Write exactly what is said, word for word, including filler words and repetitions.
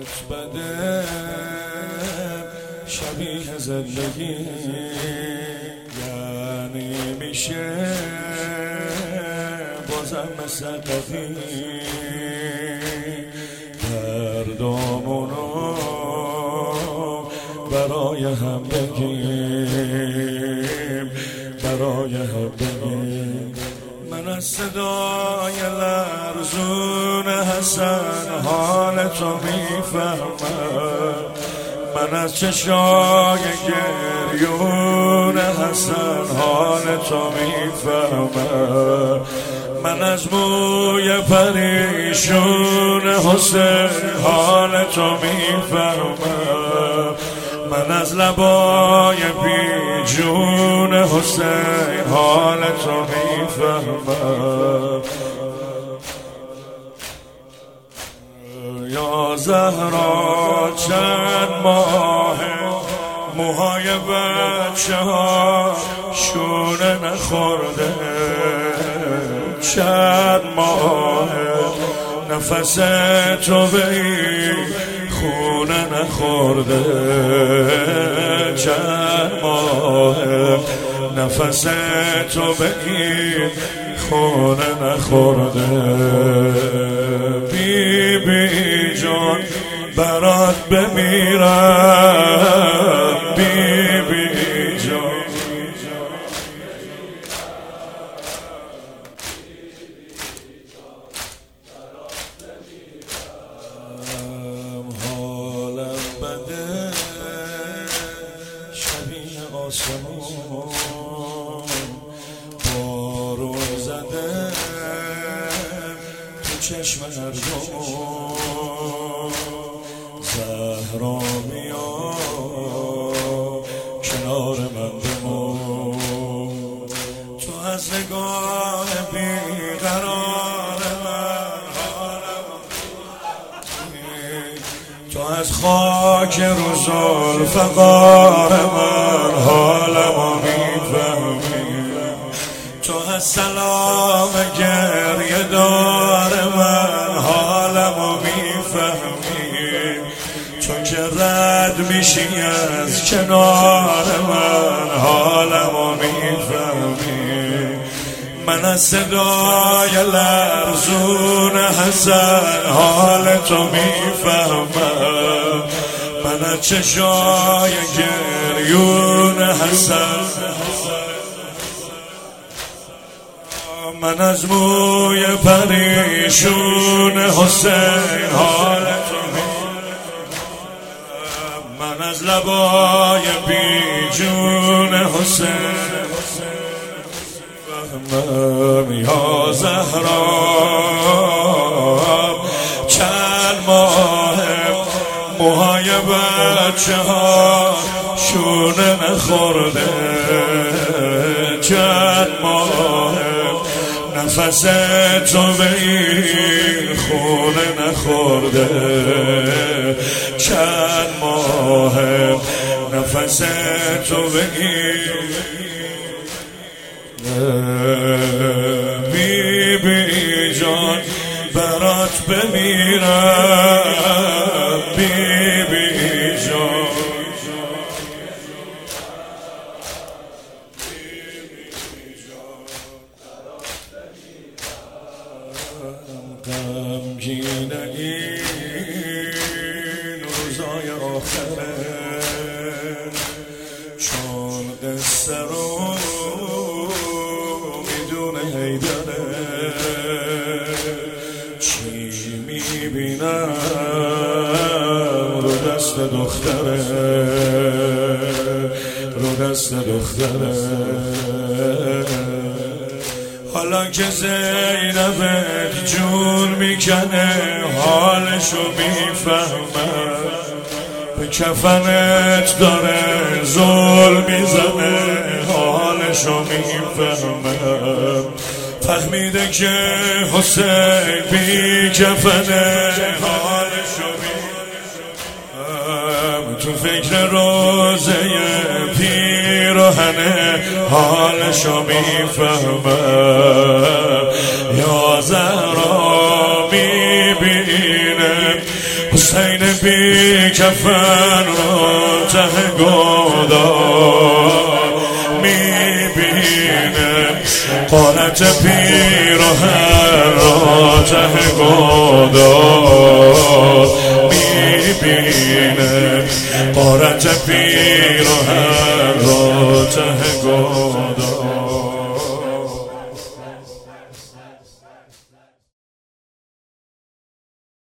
بده شبیه زندگی یعنی میشه بازم مثل قدیم دردامونو برای هم بگیم برای هم بگیم. من از صدای لرزون حسن حال تو میفهمم، من از چشای گریون حسن حال تو میفهمم، من از موی پریشون حسین حال تو میفهمم، من از لبای بیجون حسین حال تو میفهمم. یا زهرا چند ماه موهای بچه ها شونه نخورده، چند ماه نفس تو به این خونه نخورده، چند ماه نفس تو به این خونه نخورده. بی بی جان برات بمیرم، بی بی جان حالم بده شبیه آسمون بارون زده تو چشم هردم، زهرا بیا کنار من بمون، تو از نگاه بیقرار من حالم، تو از خاک رو زلفقار من حالم میفهمی، تو از سلام گریه دار من حالم میفهمی، چون که رد میشی از کنار من حالم میفهمی، من از صدای لرزون حسن حال تو میفهمم، من از چشای گریون حسن، من از موی پریشون حسین حال تو میفهمم، من از لبای بیجون حسین فهمم. یا زهرا چند ماه موهای بچه ها شونه نخورده، چند ماه نفس تو به این خونه نخورده، چند ماه نفس تو به این بی بی جان برات بمیرم، بی بی جان غمگین این روزای آخره، چون قصه رو میدونه حیدره، چی میبینم رو دست دختره، رو دست دختره. حالا که زینبت جون میکنه حالشو میفهمم، به کفنت داره زل میزنه حالشو میفهمم، فهمیده که حسین بی کفنه حالشو میفهمم، تو فکر روزه پیراهنه حالشو میفهمم. یا زهرا میبینه حسین بی کفن را ته گودار میبینه، قارت پیراهن را ته گودار میبینه، قارت پیراهن را ته گودار.